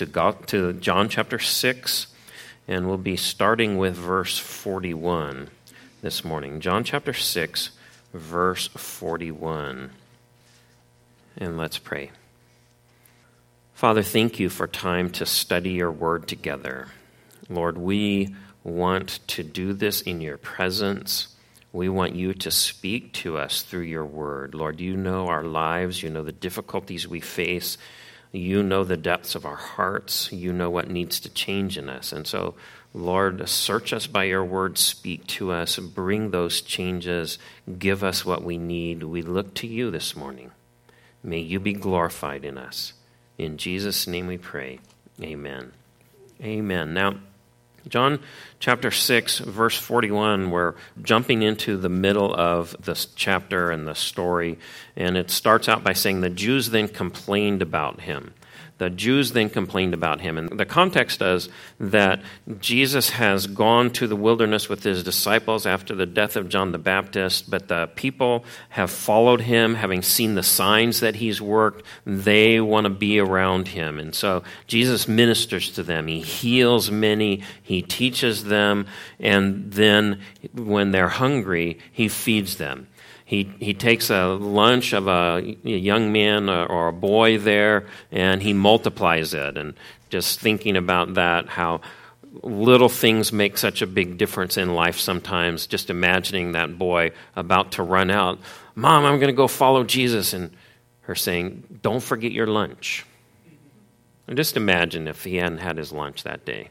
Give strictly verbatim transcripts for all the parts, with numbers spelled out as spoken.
to, God, to John chapter six, and we'll be starting with verse forty-one this morning. John chapter six, verse forty-one. And let's pray. Father, thank you for time to study your word together. Lord, we want to do this in your presence. We want you to speak to us through your word. Lord, you know our lives. You know the difficulties we face. You know the depths of our hearts. You know what needs to change in us. And so, Lord, search us by your word. Speak to us. Bring those changes. Give us what we need. We look to you this morning. May you be glorified in us. In Jesus' name we pray. Amen. Amen. Now, John chapter six, verse forty-one, we're jumping into the middle of this chapter and the story, and it starts out by saying, the Jews then complained about him. The Jews then complained about him. And the context is that Jesus has gone to the wilderness with his disciples after the death of John the Baptist, but the people have followed him, having seen the signs that he's worked. They want to be around him. And so Jesus ministers to them. He heals many. He teaches them. And then when they're hungry, he feeds them. He he takes a lunch of a, a young man or a boy there, and he multiplies it. And just thinking about that, how little things make such a big difference in life sometimes. Just imagining that boy about to run out, Mom, I'm going to go follow Jesus, and her saying, don't forget your lunch. And just imagine if he hadn't had his lunch that day.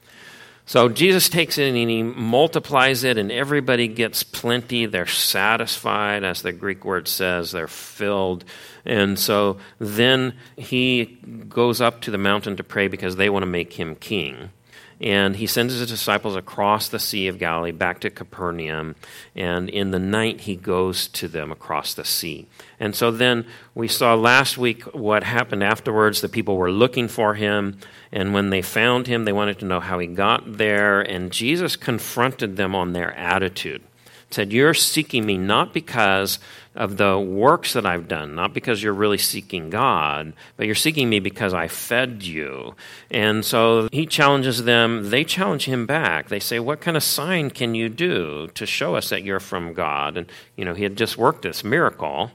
So Jesus takes it and he multiplies it, and everybody gets plenty. They're satisfied, as the Greek word says. They're filled. And so then he goes up to the mountain to pray because they want to make him king. And he sends his disciples across the Sea of Galilee back to Capernaum. And in the night, he goes to them across the sea. And so then we saw last week what happened afterwards. The people were looking for him. And when they found him, they wanted to know how he got there. And Jesus confronted them on their attitude. Said, you're seeking me not because of the works that I've done, not because you're really seeking God, but you're seeking me because I fed you. And so he challenges them. They challenge him back. They say, what kind of sign can you do to show us that you're from God? And, you know, he had just worked this miracle,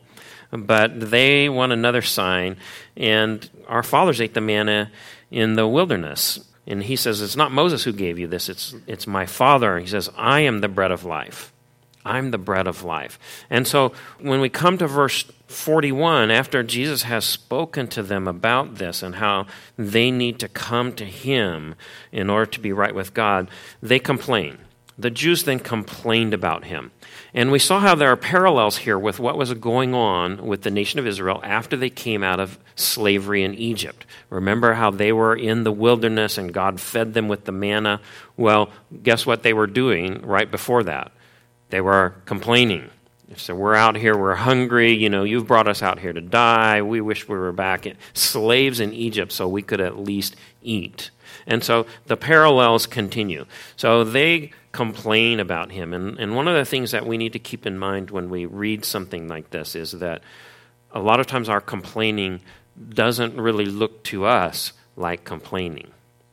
but they want another sign. And our fathers ate the manna in the wilderness. And he says, it's not Moses who gave you this. It's, it's my Father. He says, I am the bread of life. I'm the bread of life. And so when we come to verse forty-one, after Jesus has spoken to them about this and how they need to come to him in order to be right with God, they complain. The Jews then complained about him. And we saw how there are parallels here with what was going on with the nation of Israel after they came out of slavery in Egypt. Remember how they were in the wilderness and God fed them with the manna? Well, guess what they were doing right before that? They were complaining. So we're out here, we're hungry, you know, you've brought us out here to die. We wish we were back in, slaves in Egypt so we could at least eat. And so the parallels continue. So they complain about him. And, and one of the things that we need to keep in mind when we read something like this is that a lot of times our complaining doesn't really look to us like complaining.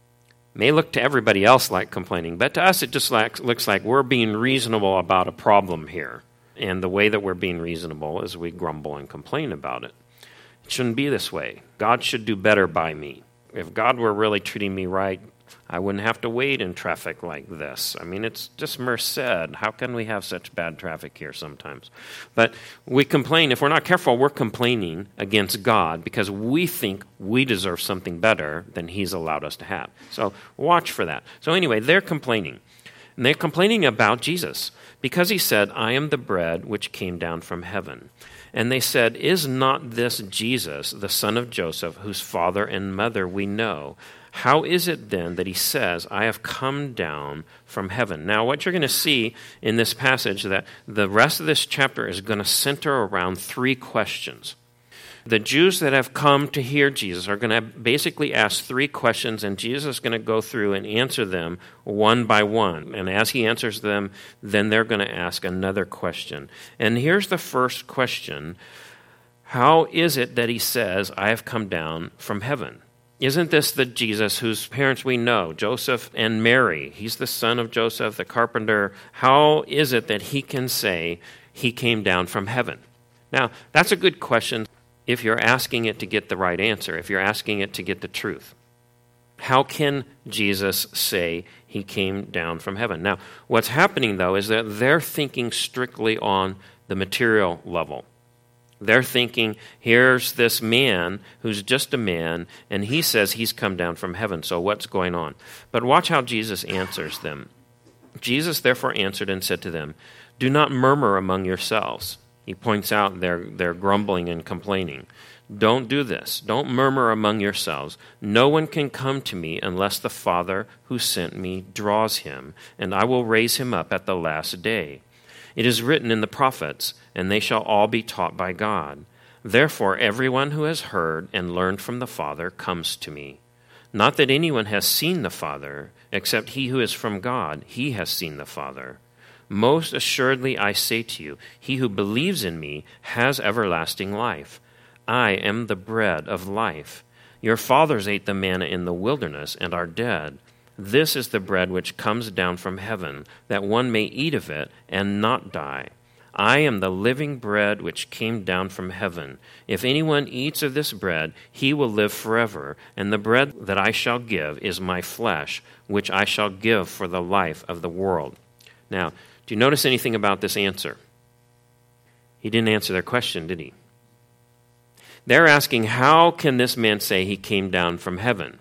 May look to everybody else like complaining, but to us it just like, looks like we're being reasonable about a problem here. And the way that we're being reasonable is we grumble and complain about it. It shouldn't be this way. God should do better by me. If God were really treating me right, I wouldn't have to wait in traffic like this. I mean, it's just Merced. How can we have such bad traffic here sometimes? But we complain. If we're not careful, we're complaining against God because we think we deserve something better than he's allowed us to have. So watch for that. So anyway, they're complaining. And they're complaining about Jesus because he said, I am the bread which came down from heaven. And they said, is not this Jesus, the son of Joseph, whose father and mother we know? How is it then that he says, I have come down from heaven? Now, what you're going to see in this passage, that the rest of this chapter is going to center around three questions. The Jews that have come to hear Jesus are going to basically ask three questions, and Jesus is going to go through and answer them one by one. And as he answers them, then they're going to ask another question. And here's the first question. How is it that he says, I have come down from heaven? Isn't this the Jesus whose parents we know, Joseph and Mary? He's the son of Joseph, the carpenter. How is it that he can say he came down from heaven? Now, that's a good question if you're asking it to get the right answer, if you're asking it to get the truth. How can Jesus say he came down from heaven? Now, what's happening, though, is that they're thinking strictly on the material level. They're thinking, here's this man who's just a man, and he says he's come down from heaven, so what's going on? But watch how Jesus answers them. Jesus therefore answered and said to them, do not murmur among yourselves. He points out their, their grumbling and complaining. Don't do this. Don't murmur among yourselves. No one can come to me unless the Father who sent me draws him, and I will raise him up at the last day. It is written in the prophets, and they shall all be taught by God. Therefore everyone who has heard and learned from the Father comes to me. Not that anyone has seen the Father, except he who is from God, he has seen the Father. Most assuredly I say to you, he who believes in me has everlasting life. I am the bread of life. Your fathers ate the manna in the wilderness and are dead. This is the bread which comes down from heaven, that one may eat of it and not die. I am the living bread which came down from heaven. If anyone eats of this bread, he will live forever, and the bread that I shall give is my flesh, which I shall give for the life of the world. Now, do you notice anything about this answer? He didn't answer their question, did he? They're asking, how can this man say he came down from heaven?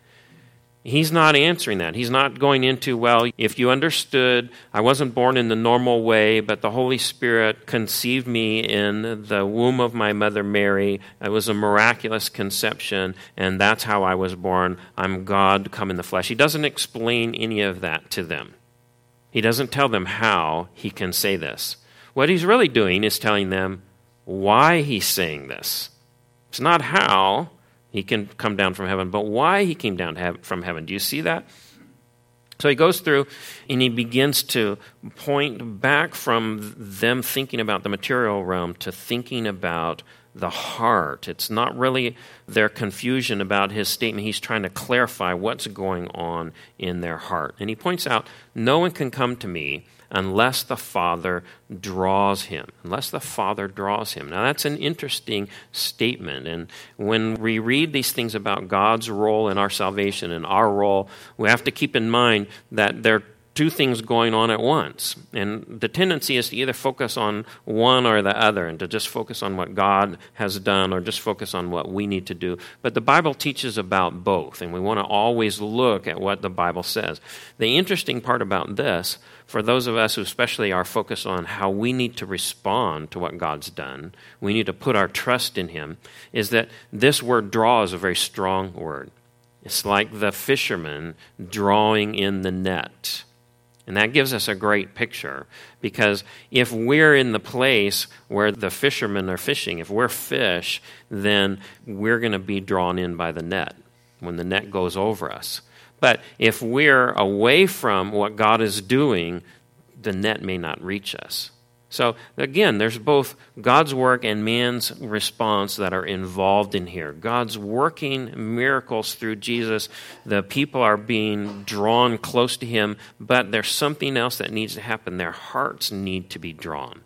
He's not answering that. He's not going into, well, if you understood, I wasn't born in the normal way, but the Holy Spirit conceived me in the womb of my mother Mary. It was a miraculous conception, and that's how I was born. I'm God come in the flesh. He doesn't explain any of that to them. He doesn't tell them how he can say this. What he's really doing is telling them why he's saying this. It's not how he can come down from heaven, but why he came down from heaven. Do you see that? So he goes through and he begins to point back from them thinking about the material realm to thinking about the heart. It's not really their confusion about his statement. He's trying to clarify what's going on in their heart. And he points out, no one can come to me unless the Father draws him. Unless the Father draws him. Now that's an interesting statement. And when we read these things about God's role in our salvation and our role, we have to keep in mind that there are two things going on at once. And the tendency is to either focus on one or the other and to just focus on what God has done or just focus on what we need to do. But the Bible teaches about both, and we want to always look at what the Bible says. The interesting part about this, for those of us who especially are focused on how we need to respond to what God's done, we need to put our trust in him, is that this word draw is a very strong word. It's like the fisherman drawing in the net. And that gives us a great picture, because if we're in the place where the fishermen are fishing, if we're fish, then we're going to be drawn in by the net when the net goes over us. But if we're away from what God is doing, the net may not reach us. So again, there's both God's work and man's response that are involved in here. God's working miracles through Jesus. The people are being drawn close to him, but there's something else that needs to happen. Their hearts need to be drawn.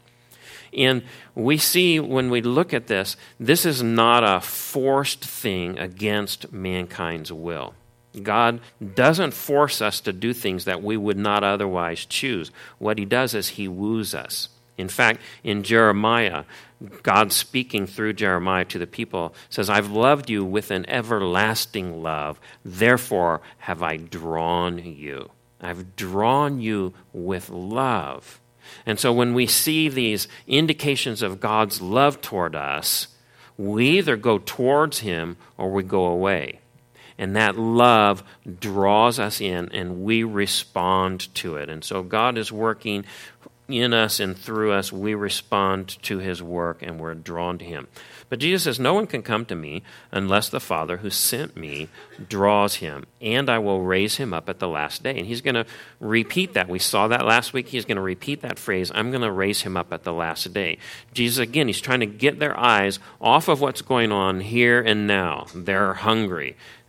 And we see when we look at this, this is not a forced thing against mankind's will. God doesn't force us to do things that we would not otherwise choose. What he does is he woos us. In fact, in Jeremiah, God speaking through Jeremiah to the people says, I've loved you with an everlasting love, therefore have I drawn you. I've drawn you with love. And so when we see these indications of God's love toward us, we either go towards him or we go away. And that love draws us in and we respond to it. And so God is working in us and through us. We respond to his work and we're drawn to him. But Jesus says, no one can come to me unless the Father who sent me draws him, and I will raise him up at the last day. And he's going to repeat that. We saw that last week. He's going to repeat that phrase, I'm going to raise him up at the last day. Jesus, again, he's trying to get their eyes off of what's going on here and now. They're hungry.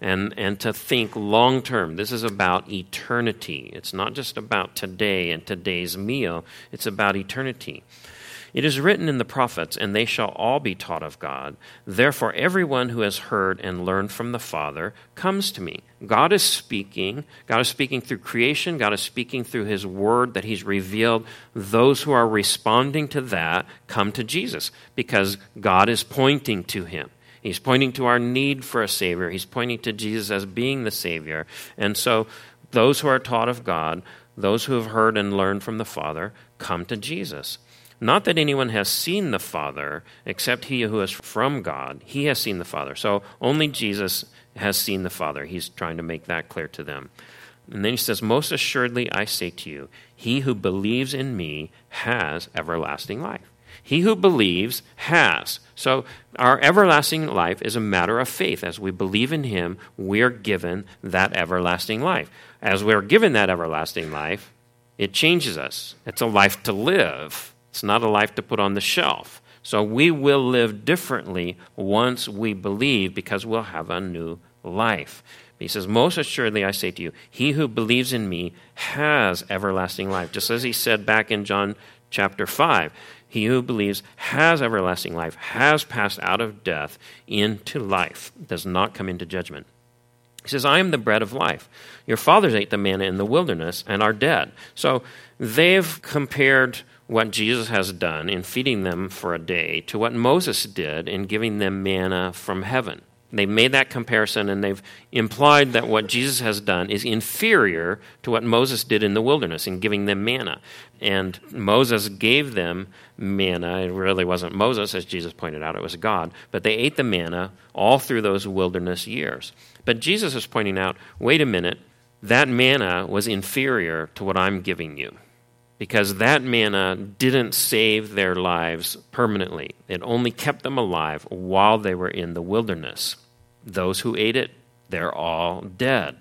and, and to think long term. This is about eternity. It's not just about today and today's meal. It's about eternity. It is written in the prophets, and they shall all be taught of God. Therefore, everyone who has heard and learned from the Father comes to me. God is speaking. God is speaking through creation. God is speaking through his word that he's revealed. Those who are responding to that come to Jesus because God is pointing to him. He's pointing to our need for a Savior. He's pointing to Jesus as being the Savior. And so those who are taught of God, those who have heard and learned from the Father, come to Jesus. Not that anyone has seen the Father, except he who is from God. He has seen the Father. So only Jesus has seen the Father. He's trying to make that clear to them. And then he says, most assuredly I say to you, he who believes in me has everlasting life. He who believes has. So our everlasting life is a matter of faith. As we believe in him, we're given that everlasting life. As we're given that everlasting life, it changes us. It's a life to live. It's not a life to put on the shelf. So we will live differently once we believe because we'll have a new life. He says, most assuredly I say to you, he who believes in me has everlasting life. Just as he said back in John chapter five, he who believes has everlasting life, has passed out of death into life, does not come into judgment. He says, I am the bread of life. Your fathers ate the manna in the wilderness and are dead. So they've compared what Jesus has done in feeding them for a day to what Moses did in giving them manna from heaven. They've made that comparison, and they've implied that what Jesus has done is inferior to what Moses did in the wilderness in giving them manna. And Moses gave them manna. It really wasn't Moses, as Jesus pointed out. It was God. But they ate the manna all through those wilderness years. But Jesus is pointing out, wait a minute, that manna was inferior to what I'm giving you. Because that manna didn't save their lives permanently. It only kept them alive while they were in the wilderness. Those who ate it, they're all dead.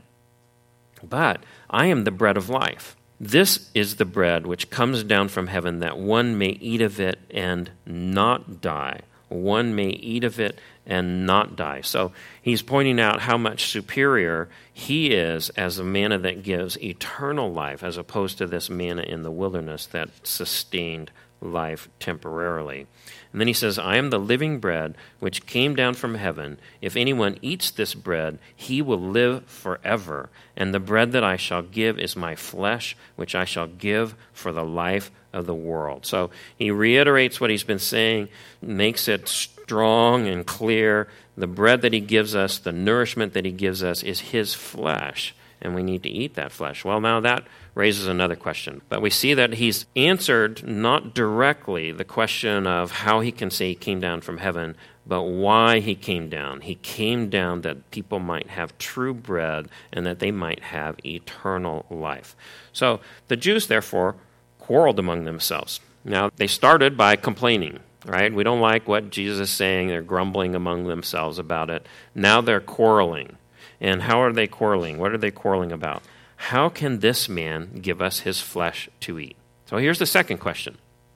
But I am the bread of life. This is the bread which comes down from heaven, that one may eat of it and not die. One may eat of it and not die. So he's pointing out how much superior he is as a manna that gives eternal life as opposed to this manna in the wilderness that sustained life temporarily. And then he says, I am the living bread which came down from heaven. If anyone eats this bread, he will live forever. And the bread that I shall give is my flesh, which I shall give for the life of the world. So he reiterates what he's been saying, makes it strong and clear. The bread that he gives us, the nourishment that he gives us is his flesh, and we need to eat that flesh. Well, now that raises another question. But we see that he's answered not directly the question of how he can say he came down from heaven, but why he came down. He came down that people might have true bread and that they might have eternal life. So the Jews, therefore, quarreled among themselves. Now, they started by complaining, right? We don't like what Jesus is saying. They're grumbling among themselves about it. Now they're quarreling. And how are they quarreling? What are they quarreling about? How can this man give us his flesh to eat? So here's the second question.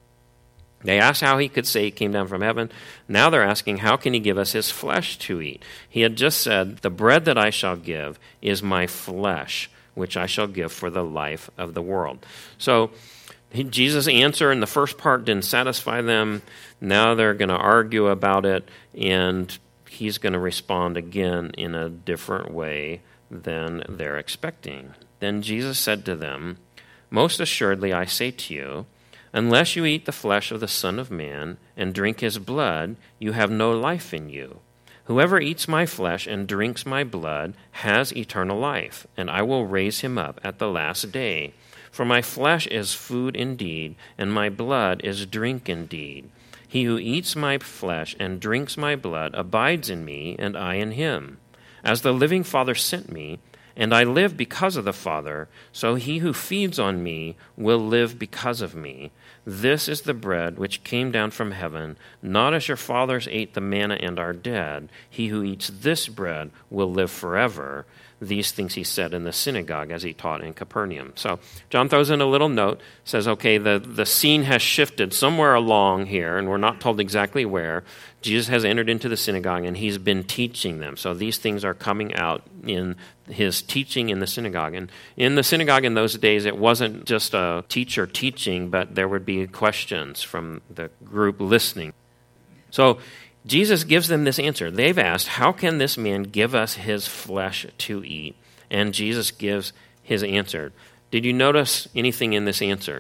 They asked how he could say he came down from heaven. Now they're asking, how can he give us his flesh to eat? He had just said, the bread that I shall give is my flesh, which I shall give for the life of the world. So Jesus' answer in the first part didn't satisfy them. Now they're going to argue about it, and he's going to respond again in a different way than they're expecting. Then Jesus said to them, most assuredly I say to you, unless you eat the flesh of the Son of Man and drink his blood, you have no life in you. Whoever eats my flesh and drinks my blood has eternal life, and I will raise him up at the last day. For my flesh is food indeed, and my blood is drink indeed. He who eats my flesh and drinks my blood abides in me, and I in him. As the living Father sent me, and I live because of the Father, so he who feeds on me will live because of me. This is the bread which came down from heaven, not as your fathers ate the manna and are dead. He who eats this bread will live forever. these things he said in the synagogue as he taught in Capernaum. So John throws in a little note, says, okay, the, the scene has shifted somewhere along here, and we're not told exactly where. Jesus has entered into the synagogue, and he's been teaching them. So these things are coming out in his teaching in the synagogue. And in the synagogue in those days, it wasn't just a teacher teaching, but there would be questions from the group listening. So Jesus gives them this answer. They've asked, how can this man give us his flesh to eat? And Jesus gives his answer. Did you notice anything in this answer?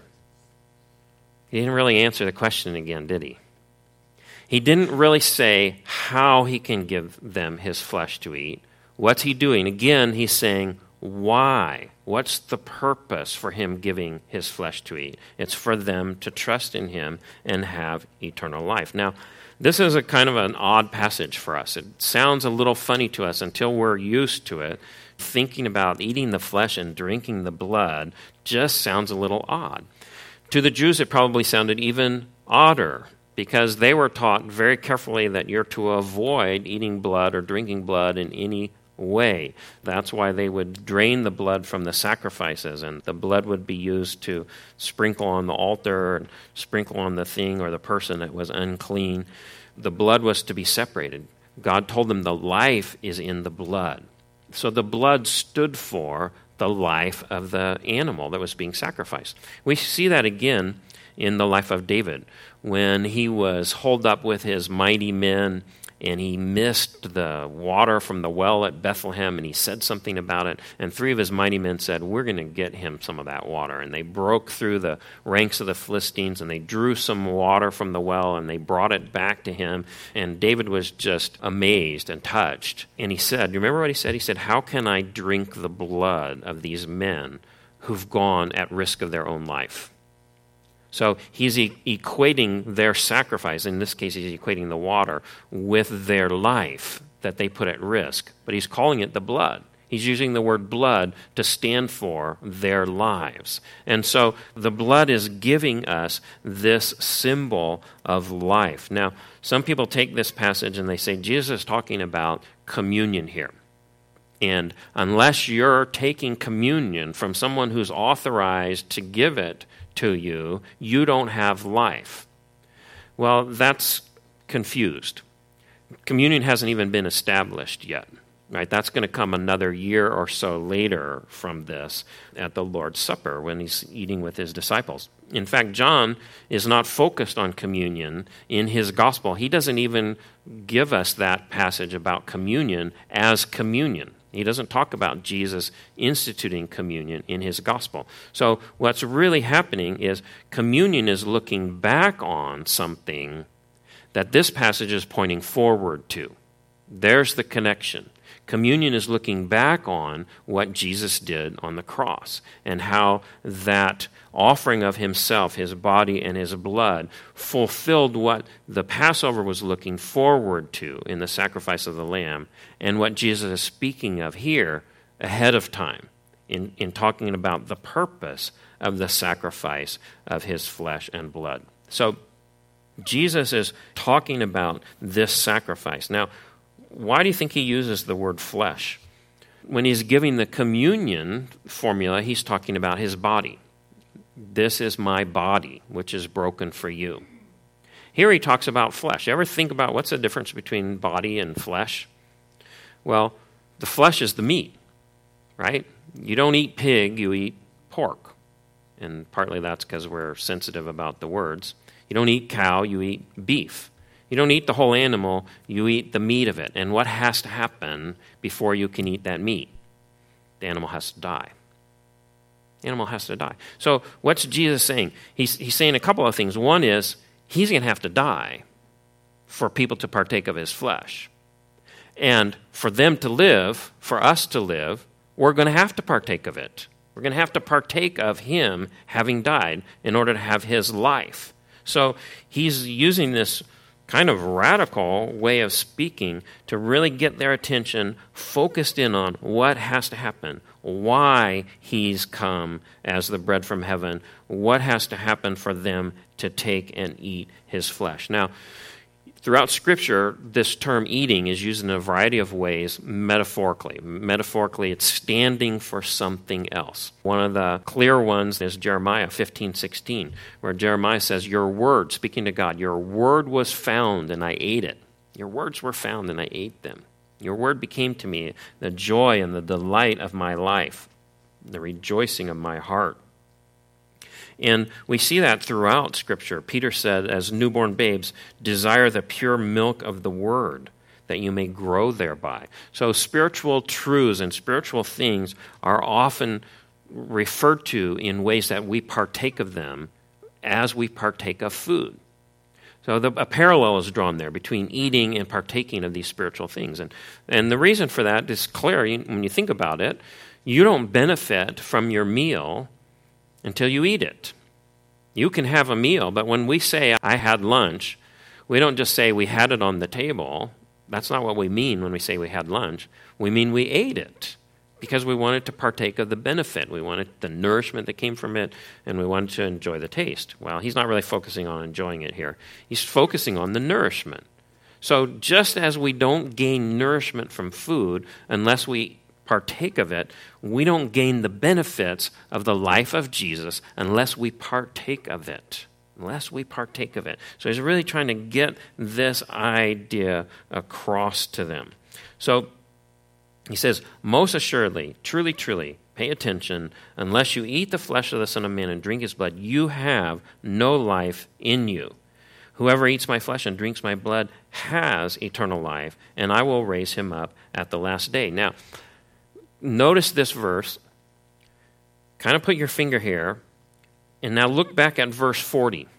He didn't really answer the question again, did he? He didn't really say how he can give them his flesh to eat. What's he doing? Again, he's saying, why? What's the purpose for him giving his flesh to eat? It's for them to trust in him and have eternal life. Now, this is a kind of an odd passage for us. It sounds a little funny to us until we're used to it. Thinking about eating the flesh and drinking the blood just sounds a little odd. To the Jews, it probably sounded even odder because they were taught very carefully that you're to avoid eating blood or drinking blood in any way. That's why they would drain the blood from the sacrifices, and the blood would be used to sprinkle on the altar and sprinkle on the thing or the person that was unclean. The blood was to be separated. God told them the life is in the blood. So the blood stood for the life of the animal that was being sacrificed. We see that again in the life of David when he was holed up with his mighty men and he missed the water from the well at Bethlehem, and he said something about it, and three of his mighty men said, we're going to get him some of that water. And they broke through the ranks of the Philistines, and they drew some water from the well, and they brought it back to him, and David was just amazed and touched. And he said, you remember what he said? He said, how can I drink the blood of these men who've gone at risk of their own life? So he's e- equating their sacrifice, in this case he's equating the water, with their life that they put at risk. But he's calling it the blood. He's using the word blood to stand for their lives. And so the blood is giving us this symbol of life. Now, some people take this passage and they say Jesus is talking about communion here. And unless you're taking communion from someone who's authorized to give it to you, you don't have life. Well, that's confused. Communion hasn't even been established yet, right? That's going to come another year or so later from this at the Lord's Supper when he's eating with his disciples. In fact, John is not focused on communion in his gospel. He doesn't even give us that passage about communion as communion. He doesn't talk about Jesus instituting communion in his gospel. So what's really happening is communion is looking back on something that this passage is pointing forward to. There's the connection. Communion is looking back on what Jesus did on the cross and how that offering of himself, his body and his blood, fulfilled what the Passover was looking forward to in the sacrifice of the lamb and what Jesus is speaking of here ahead of time in, in talking about the purpose of the sacrifice of his flesh and blood. So Jesus is talking about this sacrifice. Now, why do you think he uses the word flesh? When he's giving the communion formula, he's talking about his body. This is my body, which is broken for you. Here he talks about flesh. You ever think about what's the difference between body and flesh? Well, the flesh is the meat, right? You don't eat pig, you eat pork. And partly that's because we're sensitive about the words. You don't eat cow, you eat beef. You don't eat the whole animal, you eat the meat of it. And what has to happen before you can eat that meat? The animal has to die. The animal has to die. So what's Jesus saying? He's, he's saying a couple of things. One is, he's going to have to die for people to partake of his flesh. And for them to live, for us to live, we're going to have to partake of it. We're going to have to partake of him having died in order to have his life. So he's using this kind of radical way of speaking to really get their attention focused in on what has to happen, why he's come as the bread from heaven, what has to happen for them to take and eat his flesh. Now, throughout Scripture, this term eating is used in a variety of ways metaphorically. Metaphorically, it's standing for something else. One of the clear ones is Jeremiah fifteen sixteen, where Jeremiah says, your word, speaking to God, your word was found and I ate it. Your words were found and I ate them. Your word became to me the joy and the delight of my life, the rejoicing of my heart. And we see that throughout Scripture. Peter said, as newborn babes, desire the pure milk of the word, that you may grow thereby. So spiritual truths and spiritual things are often referred to in ways that we partake of them as we partake of food. So the, a parallel is drawn there between eating and partaking of these spiritual things. And, and the reason for that is clear. When you think about it, you don't benefit from your meal until you eat it. You can have a meal, but when we say, I had lunch, we don't just say we had it on the table. That's not what we mean when we say we had lunch. We mean we ate it because we wanted to partake of the benefit. We wanted the nourishment that came from it, and we wanted to enjoy the taste. Well, he's not really focusing on enjoying it here. He's focusing on the nourishment. So just as we don't gain nourishment from food unless we partake of it, we don't gain the benefits of the life of Jesus unless we partake of it. Unless we partake of it. So he's really trying to get this idea across to them. So he says, most assuredly, truly, truly, pay attention, unless you eat the flesh of the Son of Man and drink his blood, you have no life in you. Whoever eats my flesh and drinks my blood has eternal life, and I will raise him up at the last day. Now, notice this verse. Kind of put your finger here, and now look back at verse forty. Do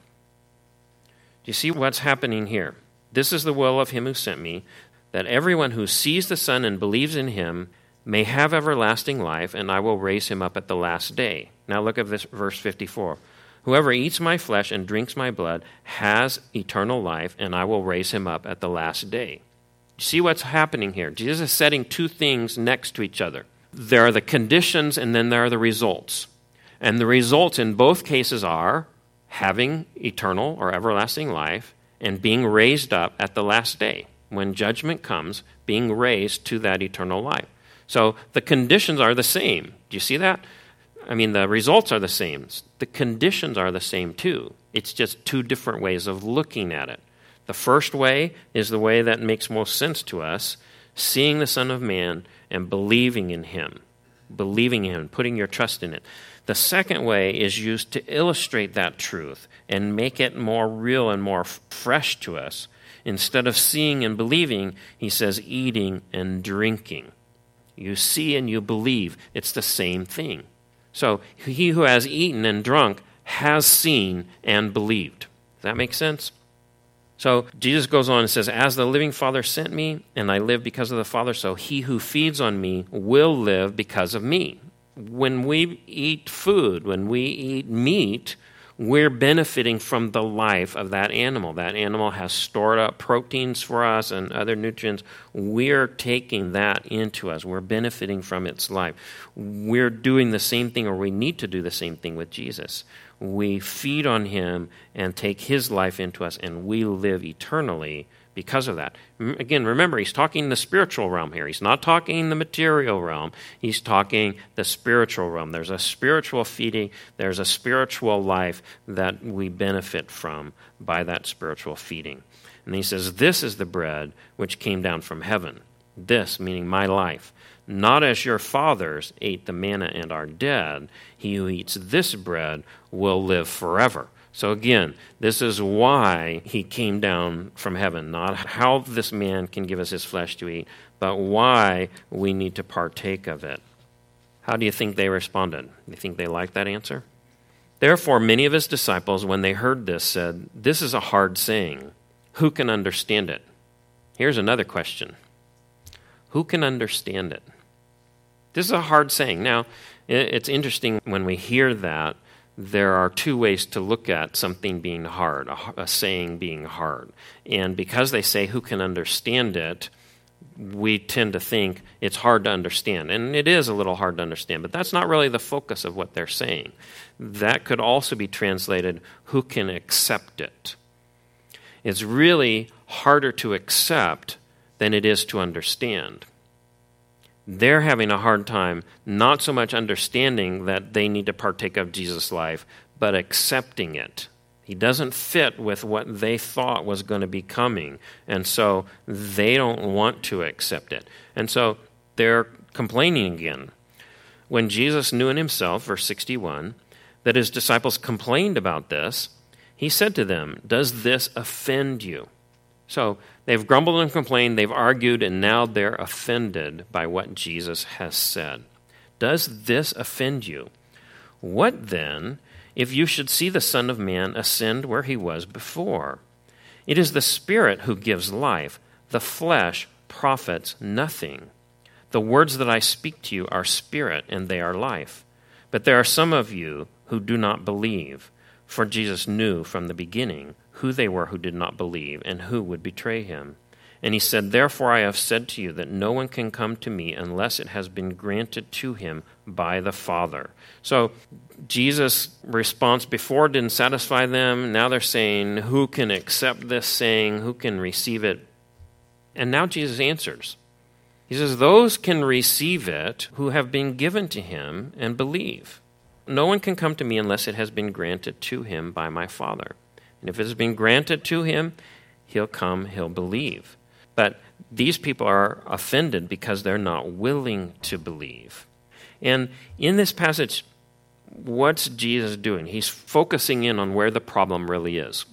you see what's happening here? This is the will of him who sent me, that everyone who sees the Son and believes in him may have everlasting life, and I will raise him up at the last day. Now look at this verse fifty-four. Whoever eats my flesh and drinks my blood has eternal life, and I will raise him up at the last day. You see what's happening here? Jesus is setting two things next to each other. There are the conditions, and then there are the results. And the results in both cases are having eternal or everlasting life and being raised up at the last day. When judgment comes, being raised to that eternal life. So the conditions are the same. Do you see that? I mean, the results are the same. The conditions are the same too. It's just two different ways of looking at it. The first way is the way that makes most sense to us, seeing the Son of Man and believing in him. Believing in him, putting your trust in it. The second way is used to illustrate that truth and make it more real and more f- fresh to us. Instead of seeing and believing, he says eating and drinking. You see and you believe. It's the same thing. So he who has eaten and drunk has seen and believed. Does that make sense? So Jesus goes on and says, as the living Father sent me, and I live because of the Father, so he who feeds on me will live because of me. When we eat food, when we eat meat, we're benefiting from the life of that animal. That animal has stored up proteins for us and other nutrients. We're taking that into us. We're benefiting from its life. We're doing the same thing, or we need to do the same thing with Jesus. We feed on him and take his life into us, and we live eternally because of that. Again, remember, he's talking the spiritual realm here. He's not talking the material realm. He's talking the spiritual realm. There's a spiritual feeding. There's a spiritual life that we benefit from by that spiritual feeding. And he says, this is the bread which came down from heaven. This, meaning my life. Not as your fathers ate the manna and are dead. He who eats this bread will live forever. So again, this is why he came down from heaven, not how this man can give us his flesh to eat, but why we need to partake of it. How do you think they responded? Do you think they liked that answer? Therefore, many of his disciples, when they heard this, said, this is a hard saying. Who can understand it? Here's another question. Who can understand it? This is a hard saying. Now, it's interesting when we hear that, there are two ways to look at something being hard, a, a saying being hard. And because they say who can understand it, we tend to think it's hard to understand. And it is a little hard to understand, but that's not really the focus of what they're saying. That could also be translated, who can accept it? It's really harder to accept than it is to understand. They're having a hard time not so much understanding that they need to partake of Jesus' life, but accepting it. He doesn't fit with what they thought was going to be coming, and so they don't want to accept it. And so they're complaining again. When Jesus knew in himself, verse sixty-one, that his disciples complained about this, he said to them, "Does this offend you?" So they've grumbled and complained, they've argued, and now they're offended by what Jesus has said. Does this offend you? What then if you should see the Son of Man ascend where he was before? It is the Spirit who gives life. The flesh profits nothing. The words that I speak to you are spirit, and they are life. But there are some of you who do not believe, for Jesus knew from the beginning who they were who did not believe and who would betray him. And he said, "Therefore I have said to you that no one can come to me unless it has been granted to him by the Father." So Jesus' response before didn't satisfy them. Now they're saying, who can accept this saying? Who can receive it? And now Jesus answers. He says, those can receive it who have been given to him and believe. No one can come to me unless it has been granted to him by my Father. And if it has been granted to him, he'll come, he'll believe. But these people are offended because they're not willing to believe. And in this passage, what's Jesus doing? He's focusing in on where the problem really is.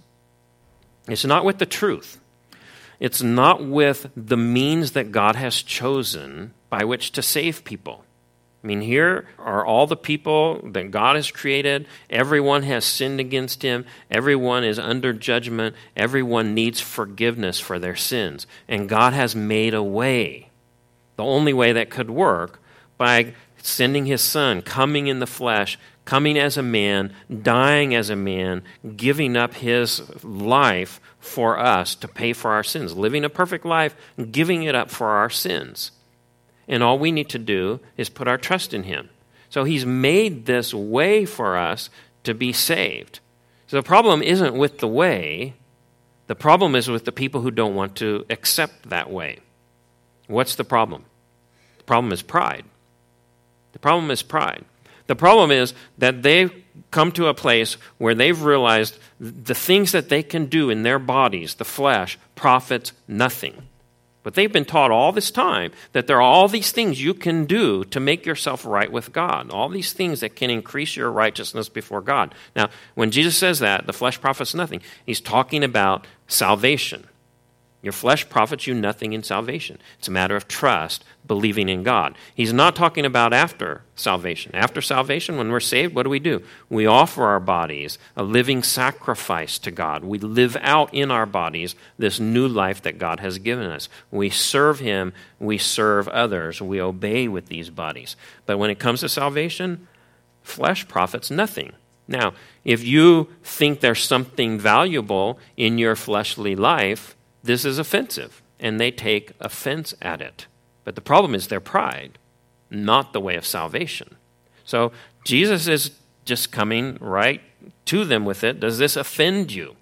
It's not with the truth. It's not with the means that God has chosen by which to save people. I mean, here are all the people that God has created. Everyone has sinned against him. Everyone is under judgment. Everyone needs forgiveness for their sins. And God has made a way, the only way that could work, by sending his Son, coming in the flesh, coming as a man, dying as a man, giving up his life for us to pay for our sins, living a perfect life, giving it up for our sins. And all we need to do is put our trust in him. So he's made this way for us to be saved. So the problem isn't with the way. The problem is with the people who don't want to accept that way. What's the problem? The problem is pride. The problem is pride. The problem is that they've come to a place where they've realized the things that they can do in their bodies, the flesh, profits nothing. But they've been taught all this time that there are all these things you can do to make yourself right with God, all these things that can increase your righteousness before God. Now, when Jesus says that, the flesh profits nothing, he's talking about salvation. Your flesh profits you nothing in salvation. It's a matter of trust, believing in God. He's not talking about after salvation. After salvation, when we're saved, what do we do? We offer our bodies a living sacrifice to God. We live out in our bodies this new life that God has given us. We serve him, we serve others, we obey with these bodies. But when it comes to salvation, flesh profits nothing. Now, if you think there's something valuable in your fleshly life, this is offensive, and they take offense at it. But the problem is their pride, not the way of salvation. So Jesus is just coming right to them with it. Does this offend you?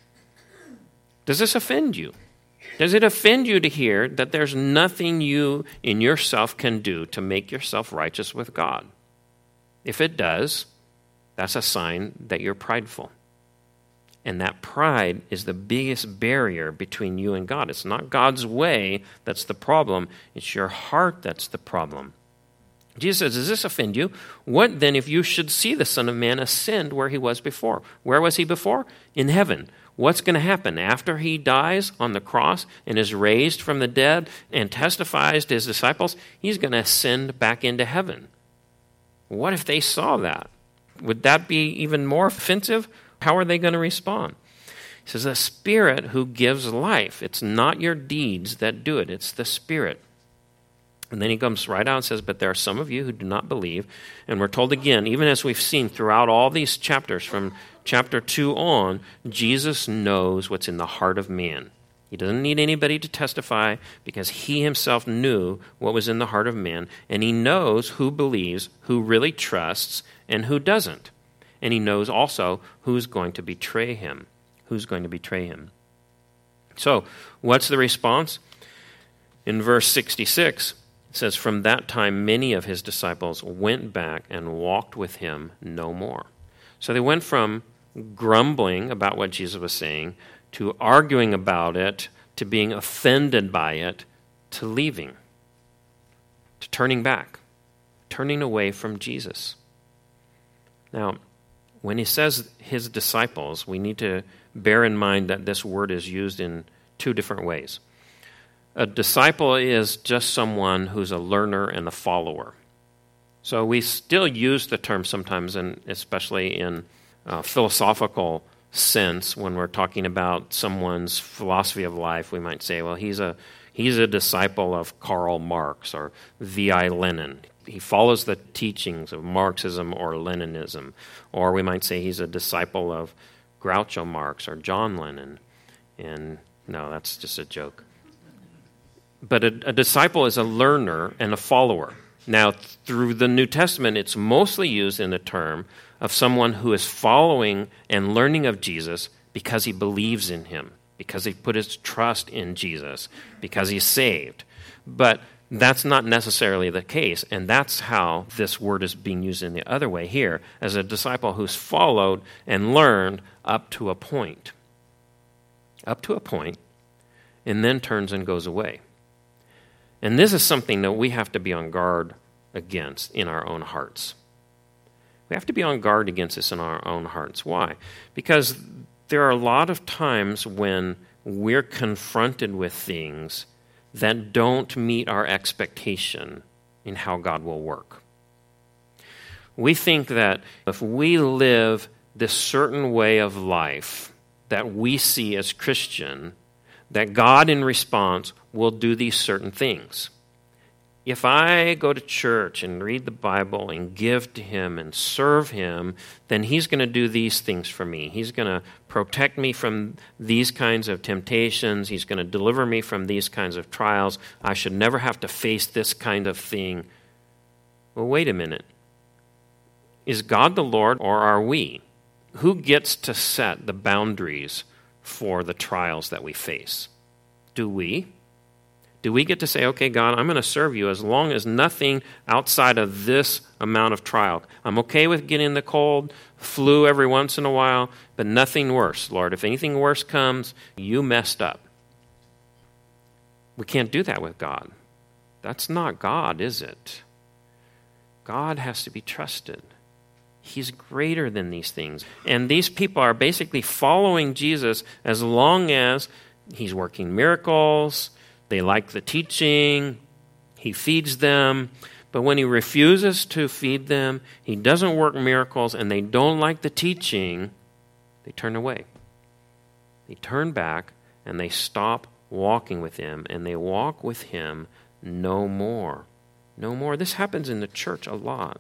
Does this offend you? Does it offend you to hear that there's nothing you in yourself can do to make yourself righteous with God? If it does, that's a sign that you're prideful. And that pride is the biggest barrier between you and God. It's not God's way that's the problem. It's your heart that's the problem. Jesus says, does this offend you? What then if you should see the Son of Man ascend where he was before? Where was he before? In heaven. What's going to happen after he dies on the cross and is raised from the dead and testifies to his disciples? He's going to ascend back into heaven. What if they saw that? Would that be even more offensive? How are they going to respond? He says, the Spirit who gives life. It's not your deeds that do it. It's the Spirit. And then he comes right out and says, but there are some of you who do not believe. And we're told again, even as we've seen throughout all these chapters, from chapter two on, Jesus knows what's in the heart of man. He doesn't need anybody to testify because he himself knew what was in the heart of man. And he knows who believes, who really trusts, and who doesn't. And he knows also who's going to betray him. Who's going to betray him. So, what's the response? In verse sixty-six, it says, "From that time many of his disciples went back and walked with him no more." So they went from grumbling about what Jesus was saying to arguing about it, to being offended by it, to leaving, to turning back, turning away from Jesus. Now, when he says his disciples, we need to bear in mind that this word is used in two different ways. A disciple is just someone who's a learner and a follower. So we still use the term sometimes, and especially in uh, philosophical sense, when we're talking about someone's philosophy of life, we might say, well, he's a he's a disciple of Karl Marx or V I Lenin. He follows the teachings of Marxism or Leninism. Or we might say he's a disciple of Groucho Marx or John Lennon. And no, that's just a joke. But a, a disciple is a learner and a follower. Now, through the New Testament, it's mostly used in the term of someone who is following and learning of Jesus because he believes in him, because he put his trust in Jesus, because he's saved. But that's not necessarily the case, and that's how this word is being used in the other way here, as a disciple who's followed and learned up to a point. Up to a point, and then turns and goes away. And this is something that we have to be on guard against in our own hearts. We have to be on guard against this in our own hearts. Why? Because there are a lot of times when we're confronted with things that don't meet our expectation in how God will work. We think that if we live this certain way of life that we see as Christian, that God in response will do these certain things. If I go to church and read the Bible and give to him and serve him, then he's going to do these things for me. He's going to protect me from these kinds of temptations. He's going to deliver me from these kinds of trials. I should never have to face this kind of thing. Well, wait a minute. Is God the Lord or are we? Who gets to set the boundaries for the trials that we face? Do we? Do we get to say, okay, God, I'm going to serve you as long as nothing outside of this amount of trial. I'm okay with getting the cold, flu every once in a while, but nothing worse, Lord. If anything worse comes, you messed up. We can't do that with God. That's not God, is it? God has to be trusted. He's greater than these things. And these people are basically following Jesus as long as he's working miracles. They like the teaching. He feeds them. But when he refuses to feed them, he doesn't work miracles, and they don't like the teaching, they turn away. They turn back, and they stop walking with him, and they walk with him no more. No more. This happens in the church a lot.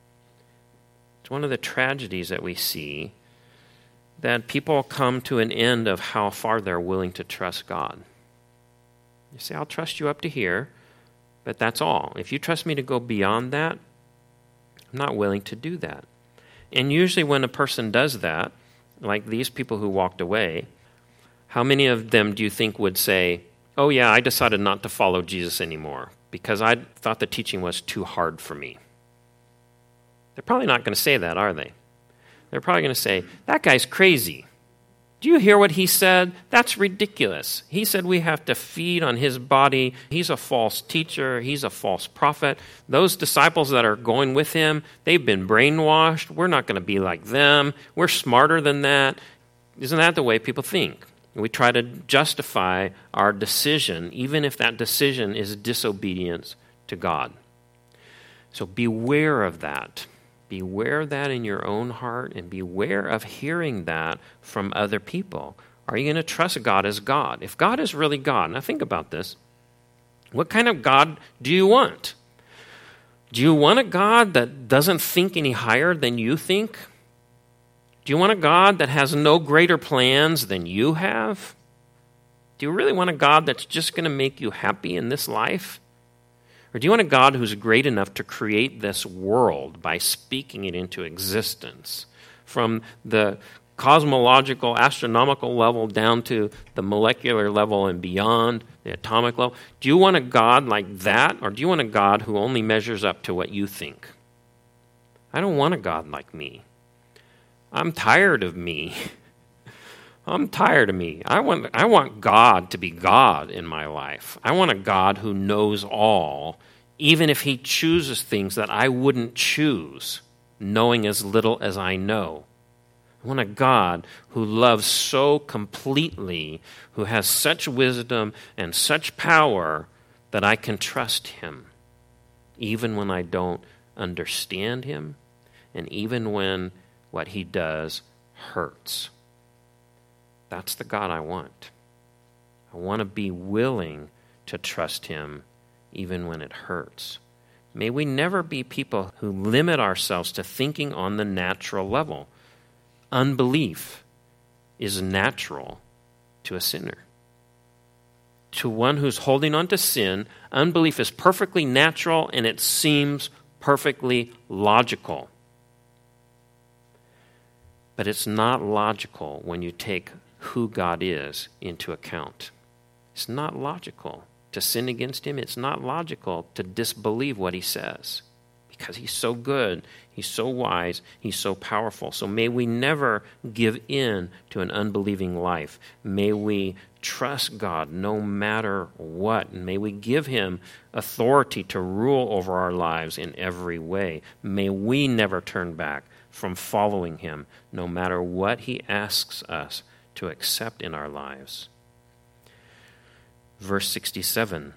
It's one of the tragedies that we see, that people come to an end of how far they're willing to trust God. You say, I'll trust you up to here, but that's all. If you trust me to go beyond that, I'm not willing to do that. And usually when a person does that, like these people who walked away, how many of them do you think would say, oh yeah, I decided not to follow Jesus anymore because I thought the teaching was too hard for me? They're probably not going to say that, are they? They're probably going to say, that guy's crazy. Do you hear what he said? That's ridiculous. He said we have to feed on his body. He's a false teacher. He's a false prophet. Those disciples that are going with him, they've been brainwashed. We're not going to be like them. We're smarter than that. Isn't that the way people think? We try to justify our decision, even if that decision is disobedience to God. So beware of that. Beware of that in your own heart, and beware of hearing that from other people. Are you going to trust God as God? If God is really God, now think about this. What kind of God do you want? Do you want a God that doesn't think any higher than you think? Do you want a God that has no greater plans than you have? Do you really want a God that's just going to make you happy in this life? Or do you want a God who's great enough to create this world by speaking it into existence? From the cosmological, astronomical level down to the molecular level and beyond, the atomic level? Do you want a God like that, or do you want a God who only measures up to what you think? I don't want a God like me. I'm tired of me. I'm tired of me. I want, I want God to be God in my life. I want a God who knows all, even if he chooses things that I wouldn't choose, knowing as little as I know. I want a God who loves so completely, who has such wisdom and such power that I can trust him, even when I don't understand him, and even when what he does hurts. That's the God I want. I want to be willing to trust him even when it hurts. May we never be people who limit ourselves to thinking on the natural level. Unbelief is natural to a sinner. To one who's holding on to sin, unbelief is perfectly natural and it seems perfectly logical. But it's not logical when you take who God is into account. It's not logical to sin against him. It's not logical to disbelieve what he says, because he's so good, he's so wise, he's so powerful. So may we never give in to an unbelieving life. May we trust God no matter what. And may we give him authority to rule over our lives in every way. May we never turn back from following him, no matter what he asks us to accept in our lives. Verse sixty-seven,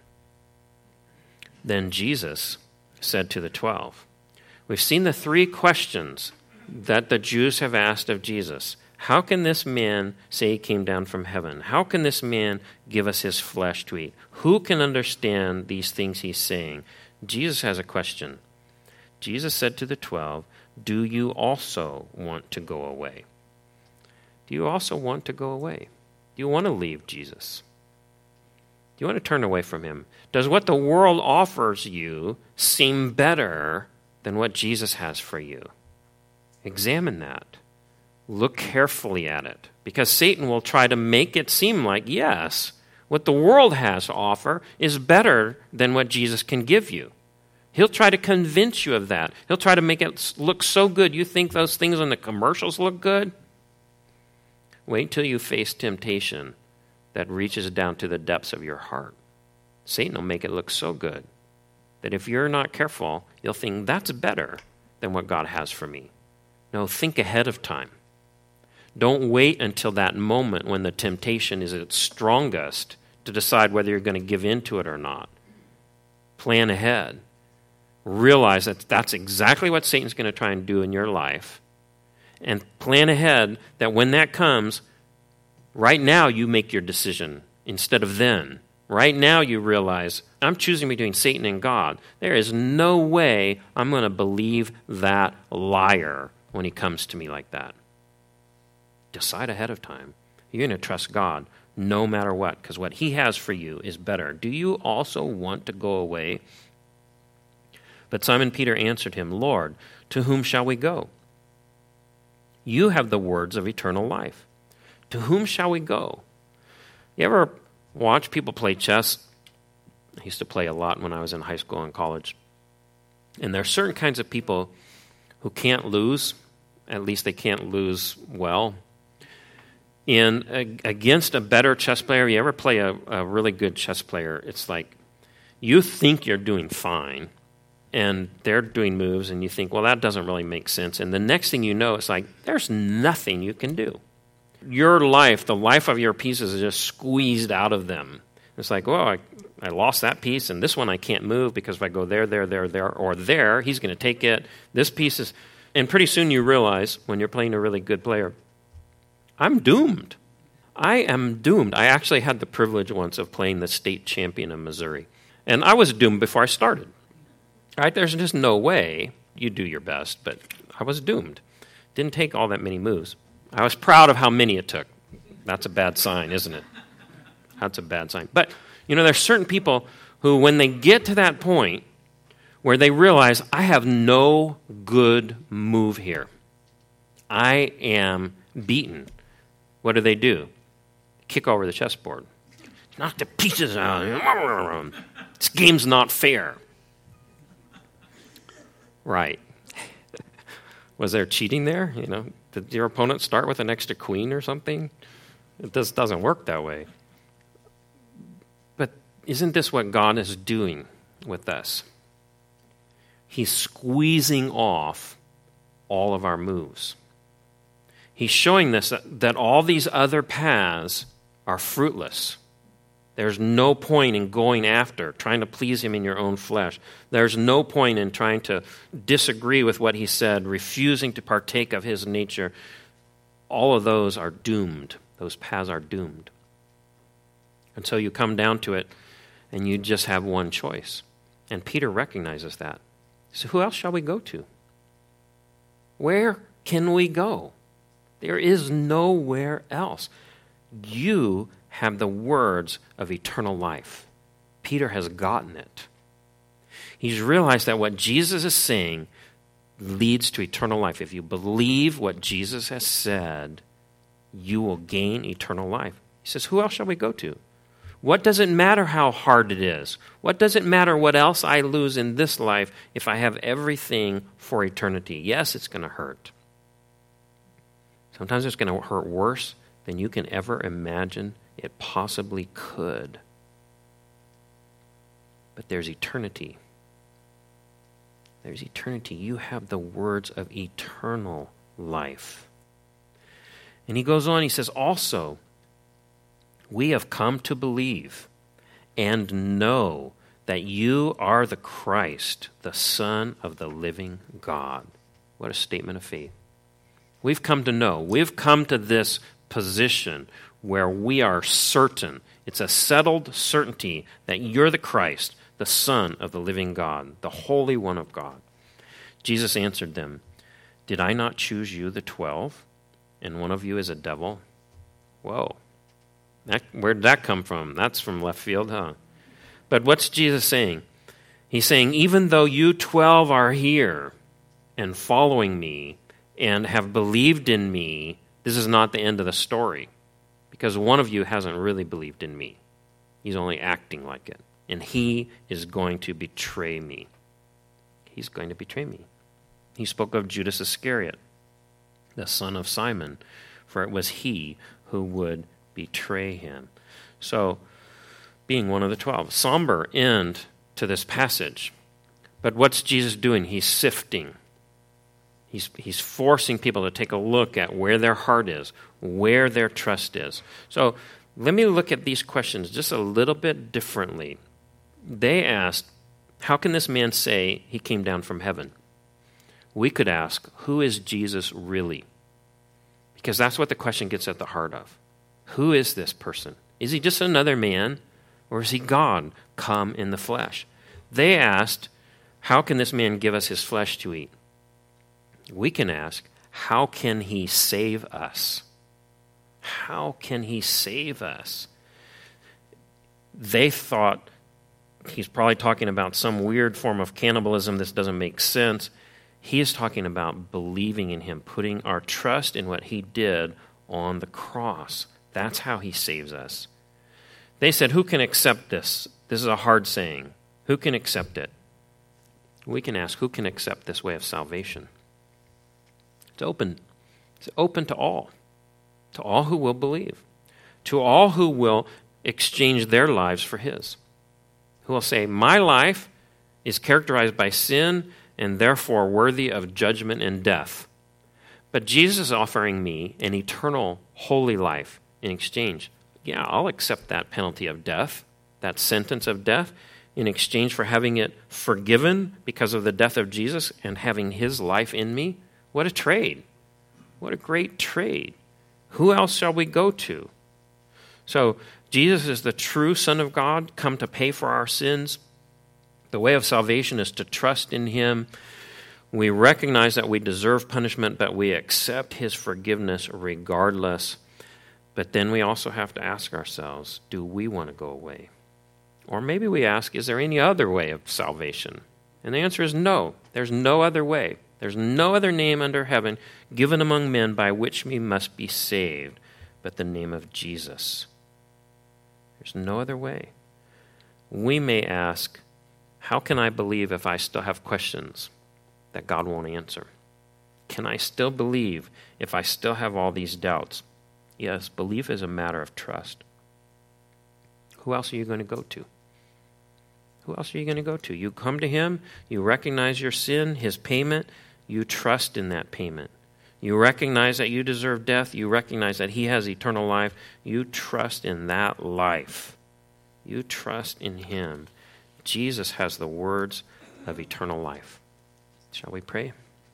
then Jesus said to the twelve. We've seen the three questions that the Jews have asked of Jesus. How can this man say he came down from heaven? How can this man give us his flesh to eat? Who can understand these things he's saying? Jesus has a question. Jesus said to the twelve, do you also want to go away? Do you also want to go away? Do you want to leave Jesus? Do you want to turn away from him? Does what the world offers you seem better than what Jesus has for you? Examine that. Look carefully at it, because Satan will try to make it seem like, yes, what the world has to offer is better than what Jesus can give you. He'll try to convince you of that. He'll try to make it look so good. You think those things on the commercials look good? Wait till you face temptation that reaches down to the depths of your heart. Satan will make it look so good that if you're not careful, you'll think that's better than what God has for me. No, think ahead of time. Don't wait until that moment when the temptation is at its strongest to decide whether you're going to give in to it or not. Plan ahead. Realize that that's exactly what Satan's going to try and do in your life. And plan ahead that when that comes, right now you make your decision instead of then. Right now you realize, I'm choosing between Satan and God. There is no way I'm going to believe that liar when he comes to me like that. Decide ahead of time. You're going to trust God no matter what, because what he has for you is better. Do you also want to go away? But Simon Peter answered him, Lord, to whom shall we go? You have the words of eternal life. To whom shall we go? You ever watch people play chess? I used to play a lot when I was in high school and college. And there are certain kinds of people who can't lose. At least they can't lose well. And against a better chess player, you ever play a, a really good chess player, it's like you think you're doing fine, and they're doing moves, and you think, well, that doesn't really make sense. And the next thing you know, it's like, there's nothing you can do. Your life, the life of your pieces is just squeezed out of them. It's like, well, I, I lost that piece, and this one I can't move because if I go there, there, there, there, or there, he's going to take it. This piece is... And pretty soon you realize, when you're playing a really good player, I'm doomed. I am doomed. I actually had the privilege once of playing the state champion of Missouri. And I was doomed before I started. Right? There's just no way. You do your best, but I was doomed. Didn't take all that many moves. I was proud of how many it took. That's a bad sign, isn't it? That's a bad sign. But, you know, there's certain people who, when they get to that point where they realize, I have no good move here. I am beaten, what do they do? Kick over the chessboard. Knock the pieces out. This game's not fair. Right. Was there cheating there? You know, did your opponent start with an extra queen or something? It just doesn't work that way. But isn't this what God is doing with us? He's squeezing off all of our moves. He's showing us that, that all these other paths are fruitless. There's no point in going after, trying to please him in your own flesh. There's no point in trying to disagree with what he said, refusing to partake of his nature. All of those are doomed. Those paths are doomed. And so you come down to it, and you just have one choice. And Peter recognizes that. So who else shall we go to? Where can we go? There is nowhere else. You have the words of eternal life. Peter has gotten it. He's realized that what Jesus is saying leads to eternal life. If you believe what Jesus has said, you will gain eternal life. He says, who else shall we go to? What does it matter how hard it is? What does it matter what else I lose in this life if I have everything for eternity? Yes, it's going to hurt. Sometimes it's going to hurt worse than you can ever imagine it possibly could. But there's eternity. There's eternity. You have the words of eternal life. And he goes on, he says, also, we have come to believe and know that you are the Christ, the Son of the living God. What a statement of faith. We've come to know. We've come to this position where we are certain. It's a settled certainty that you're the Christ, the Son of the living God, the Holy One of God. Jesus answered them, did I not choose you, the twelve, and one of you is a devil? Whoa. That, where'd that come from? That's from left field, huh? But what's Jesus saying? He's saying, even though you twelve are here and following me and have believed in me, this is not the end of the story. Because one of you hasn't really believed in me. He's only acting like it. And he is going to betray me. He's going to betray me. He spoke of Judas Iscariot, the son of Simon, for it was he who would betray him. So, being one of the twelve. Somber end to this passage. But what's Jesus doing? He's sifting. He's, he's forcing people to take a look at where their heart is, where their trust is. So let me look at these questions just a little bit differently. They asked, how can this man say he came down from heaven? We could ask, who is Jesus really? Because that's what the question gets at the heart of. Who is this person? Is he just another man, or is he God come in the flesh? They asked, how can this man give us his flesh to eat? We can ask, how can he save us? How can he save us? They thought he's probably talking about some weird form of cannibalism. This doesn't make sense. He is talking about believing in him, putting our trust in what he did on the cross. That's how he saves us. They said, who can accept this? This is a hard saying. Who can accept it? We can ask, who can accept this way of salvation? It's open. It's open to all. To all who will believe. To all who will exchange their lives for his. Who will say, my life is characterized by sin and therefore worthy of judgment and death. But Jesus is offering me an eternal, holy life in exchange. Yeah, I'll accept that penalty of death, that sentence of death, in exchange for having it forgiven because of the death of Jesus and having his life in me. What a trade. What a great trade. Who else shall we go to? So, Jesus is the true Son of God, come to pay for our sins. The way of salvation is to trust in him. We recognize that we deserve punishment, but we accept his forgiveness regardless. But then we also have to ask ourselves, do we want to go away? Or maybe we ask, is there any other way of salvation? And the answer is no. There's no other way. There's no other name under heaven given among men by which we must be saved but the name of Jesus. There's no other way. We may ask, how can I believe if I still have questions that God won't answer? Can I still believe if I still have all these doubts? Yes, belief is a matter of trust. Who else are you going to go to? Who else are you going to go to? You come to him, you recognize your sin, his payment, you trust in that payment. You recognize that you deserve death, you recognize that he has eternal life, you trust in that life. You trust in him. Jesus has the words of eternal life. Shall we pray?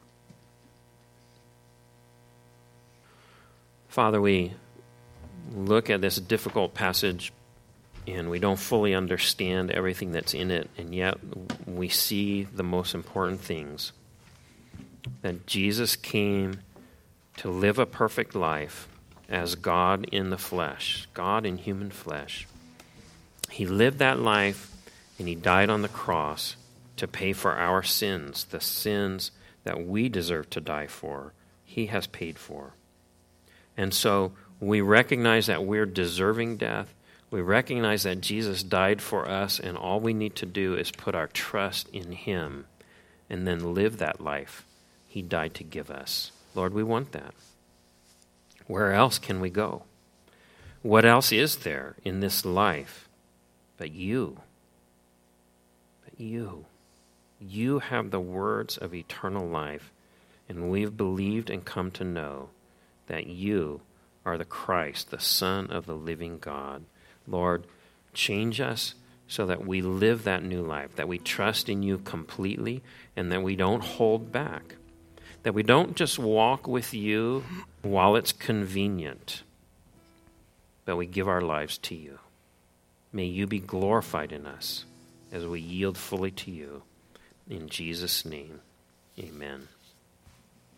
Father, we look at this difficult passage and we don't fully understand everything that's in it, and yet we see the most important things. That Jesus came to live a perfect life as God in the flesh, God in human flesh. He lived that life and he died on the cross to pay for our sins, the sins that we deserve to die for. He has paid for. And so we recognize that we're deserving death. We recognize that Jesus died for us, and all we need to do is put our trust in him and then live that life he died to give us. Lord, we want that. Where else can we go? What else is there in this life but you? But you. You have the words of eternal life, and we've believed and come to know that you are the Christ, the Son of the living God. Lord, change us so that we live that new life, that we trust in you completely, and that we don't hold back, that we don't just walk with you while it's convenient, but we give our lives to you. May you be glorified in us as we yield fully to you. In Jesus' name, amen.